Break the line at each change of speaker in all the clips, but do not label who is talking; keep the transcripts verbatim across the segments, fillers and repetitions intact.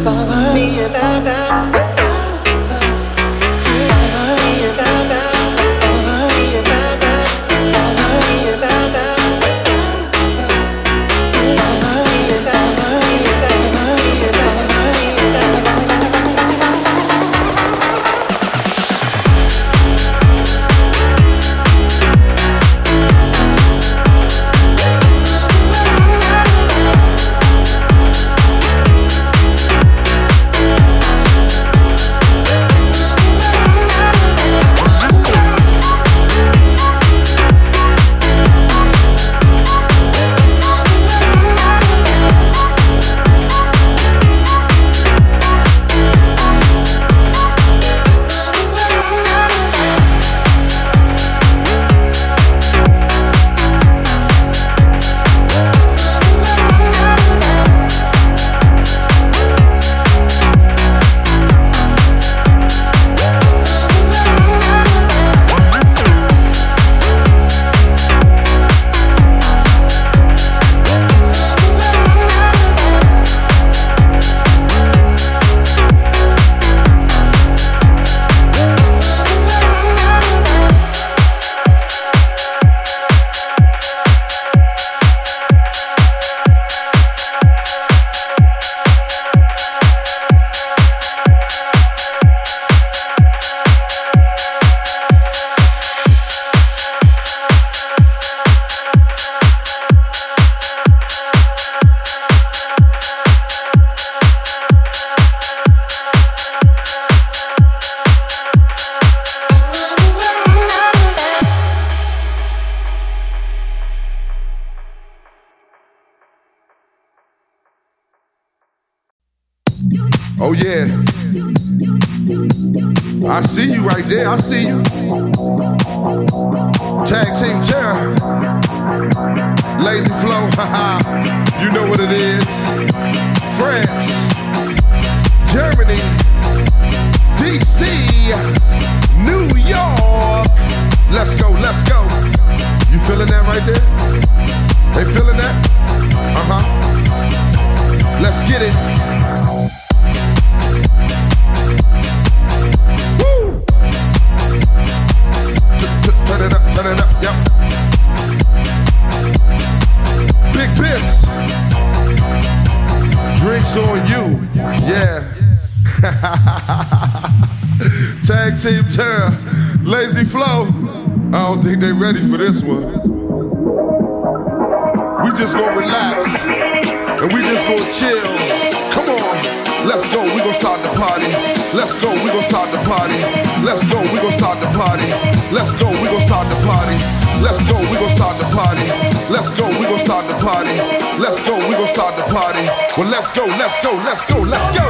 Follow me about that.
Oh yeah, I see you right there, I see you. Tag Team Terror, Lazy Flow, haha, you know what it is. France, Germany, D C, New York. Let's go, let's go. You feeling that right there? They feeling that? Uh-huh. Let's get it. Turn it up, turn it up, yep. Big Piss. Drinks on you, yeah. Tag Team Terror, Lazy Flow. I don't think they ready for this one. We just gonna relax and we just gonna chill. Come on, let's go, we gon' start the party. Let's go, we gon' start the party. Let's go, we gon' start the party. Let's go, we gon' start the party. Let's go, we gon' start the party. Let's go, we gon' start the party. Let's go, we gon' start the party. Well, let's go, let's go, let's go, let's go.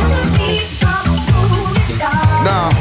Nah.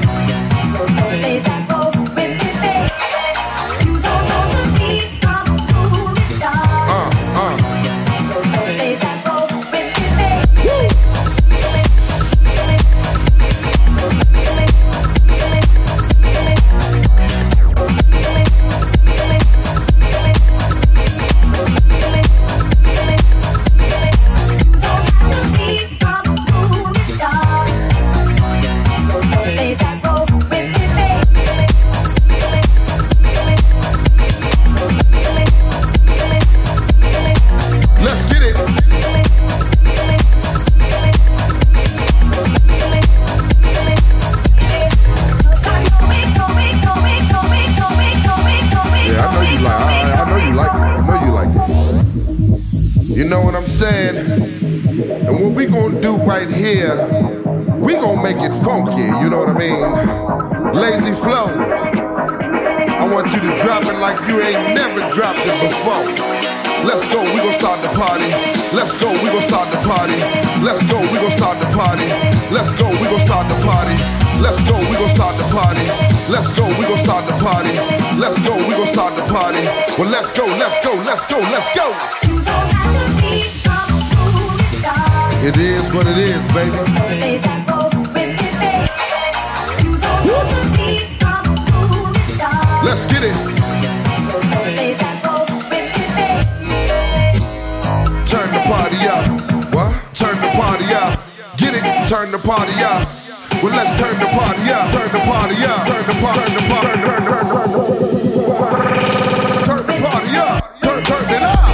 And what we gonna do right here, we gonna make it funky, you know what I mean? Lazy Flow, I want you to drop it like you ain't never dropped it before. Let's go, we gon' start the party. Let's go, we gon' start the party. Let's go, we gon' start the party. Let's go, we gon' start the party. Let's go, we gon' start the party. Let's go, we gon' start the party. Let's go, we gon' start the party. Well, let's go, let's go, let's go, let's go.
You don't have to be a movie star.
It is what it is, baby.
Play that role with me, babe. You don't have to be a movie star.
Let's get it.
Play that role with me, babe.
Turn the party up. What? Turn the party up. Get it. turn the party up. Well, let's turn the party up. Turn the party up. Turn the party. Turn the party. Turn, turn, turn, turn the party up. Turn, turn it up.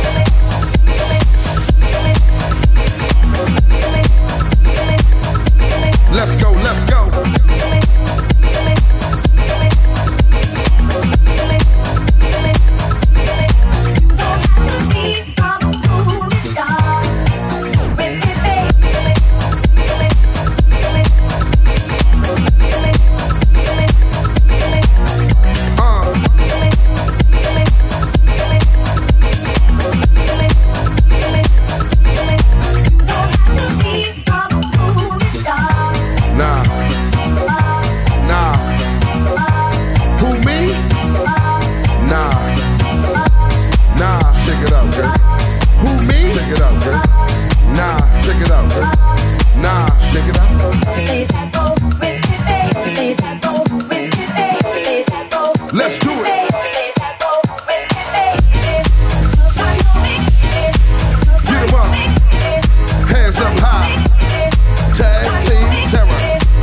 Let's go. Let's go. Let's do it. Get 'em up. Hands up high. Tag team terror.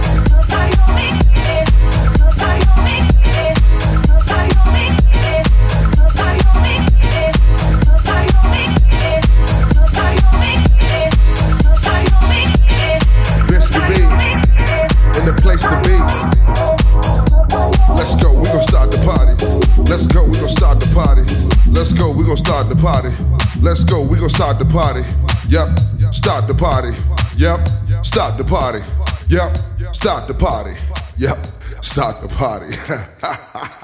Best to be in the place to be. Let's go, we gon' start the party. Let's go, we gon' start the party. Let's go, we gon' start the party. Let's go, we gon' start the party. Yep, start the party. Yep, start the party. Yep, start the party. Yep, start the party.